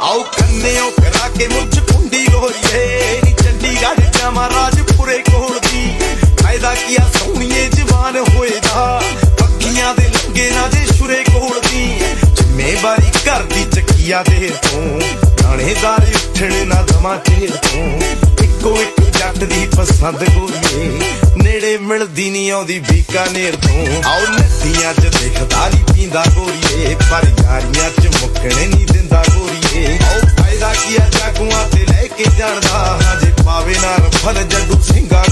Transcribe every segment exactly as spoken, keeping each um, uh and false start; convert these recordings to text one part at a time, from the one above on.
आओ कन्ने करा के मुझ कुंडी गोरिए नी चंडीगढ़ जावा राजपुरे कोल दी फायदा किया सोहणीए जवान होए दा पक्कियां दे लंगे ना जे शुरे कोल दी जिम्मेवारी घर दी चक्किया देर तों थानेदार उठण ना दमा चेर तों इक्को इक जट दी पसंद गोरिए नेड़े मिलदी नी आउंदी बीकानेर तों आओ नदियां च देखदारी पींदा गोरिए पर यारियां च मुक्कणे नी दिंदा गोरिए आओ फायदा किया जागुआं ते लैके जाणदा जे पावे ना रफल जड्डू सिंगा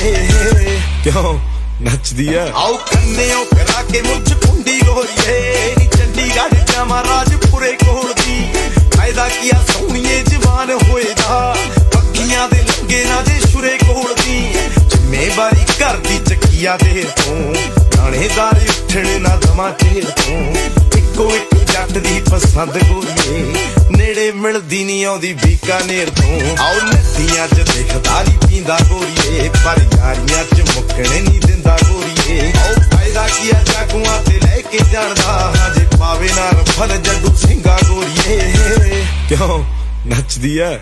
गोरिए क्यों नचदी है आओ कन्ने करा के मुझ कुंडी गोरिए नी चंडीगढ़ जावा राजपुरे कोल दी फायदा किया सोहणीए जवान होए दा पक्कियां दे लंगे ना जे शुरे कोल दी जिम्मेवारी घर दी चक्किया देर तों थानेदार उठण ना दमा चेर तों इक्को इक जट दी पसंद गोरिए नेड़े मिलदी नी आउंदी बीकानेर तों आओ नदियां च देखदारी पींदा गोरिए पर यारियां च मुक्कणे नी दिंदा गोरिए आओ फायदा किया जागुआं ते लैके जाणदा जे पावे ना रफल जड्डू सिंगा गोरिए क्यों नचदी है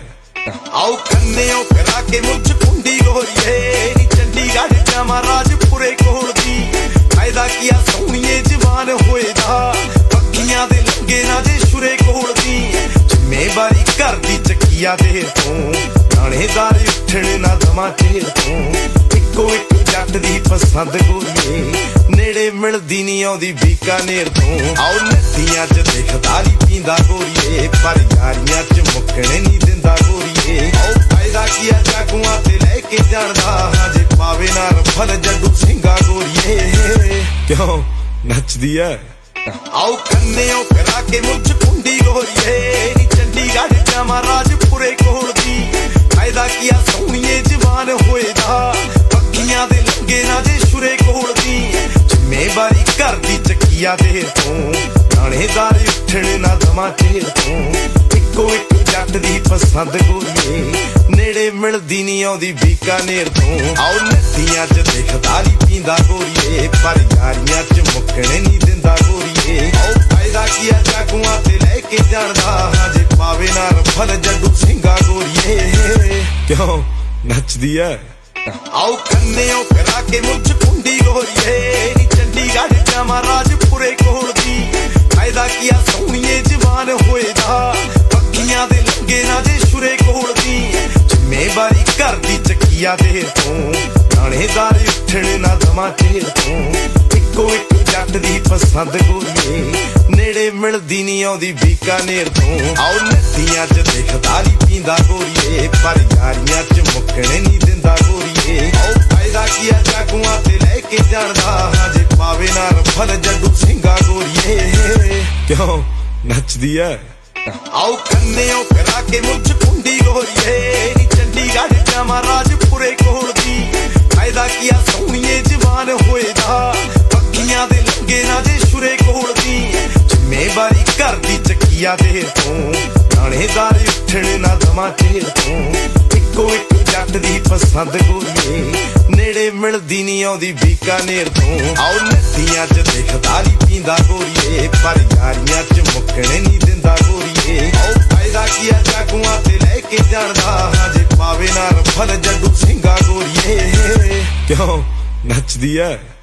आओ कन्ने करा के मुझ कुंडी गोरिए नी चंडीगढ़ जावा राजपुरे कोल दी फायदा किया सोहणीए जवान होए दा पक्कियां दे लंगे ना जे शुरे कोल दी जिम्मेवारी घर दी चक्किया देर तों थानेदार उठण ना दमा चेर तों इक्को इक जट दी पसंद गोरिए नेड़े मिलदी नी आउंदी बीकानेर तों आओ नदियां च देखदारी पींदा गोरिए पर यारियां च मुक्कणे नी दिंदा गोरिए आओ फायदा किया जागुआं ते लैके जाणदा जे पावे ना रफल जड्डू सिंगा गोरिए क्यों नचदी है आओ कन्ने करा के मुझ कुंडी गोरिए नी चंडीगढ़ जावा राजपुरे कोल दी फायदा किया सोहणीए जवान होए दा पक्कियां दे लंगे ना जे शुरे कोल दी जिम्मेवारी घर दी चक्किया देर तों थानेदार उठण ना दमा चेर तों इक्को इक जट दी पसंद गोरिए नेड़े मिलदी नी आउंदी बीकानेर तों आओ नदियां च देखदारी पींदा गोरिए पर यारियां च मुक्कणे नी दिंदा गोरिए आओ फायदा किया जागुआं ते लैके जाणदा जे पावे ना रफल जड्डू सिंगा गोरिए क्यों नचदी है आओ कन्ने करा के मुझ कुंडी गोरिए नी चंडीगढ़ जावा राजपुरे कोल दी फायदा किया सोहणीए जवान होए दा पक्कियां दे लंगे ना जे शुरे कोल दी जिम्मेवारी घर दी चक्किया देर तों थानेदार उठण ना दमा चेर तों इक्को इक जट दी पसंद गोरिए नेड़े मिलदी नी आउंदी बीकानेर तों आओ नदियां च देखदारी पींदा गोरिए पर यारियां च मुक्कणे नी दिंदा गोरिए आओ फायदा किया जागुआं ते लैके जाणदा जे पावे ना रफल जड्डू सिंगा गोरिए क्यों नचदी है आओ कन्ने करा के मुझ कुंडी गोरिए नी चंडीगढ़ जावा राजपुरे कोल दी फायदा किया सोहणीए जवान होए दा पक्कियां दे लंगे ना जे शुरे कोल दी जिम्मेवारी घर दी चक्किया देर तों थानेदार उठण ना दमा चेर तों इक्को इक जट दी पसंद गोरिए नेड़े मिलदी नी आउंदी बीकानेर तों आओ नदियां च देखदारी पींदा गोरिए पर यारियां च मुक्कणे नी दिंदा गोरिए आओ फायदा किया जागुआं ते लैके जाणदा जे पावे ना रफल जड्डू सिंगा गोरिए क्यों नचदी है।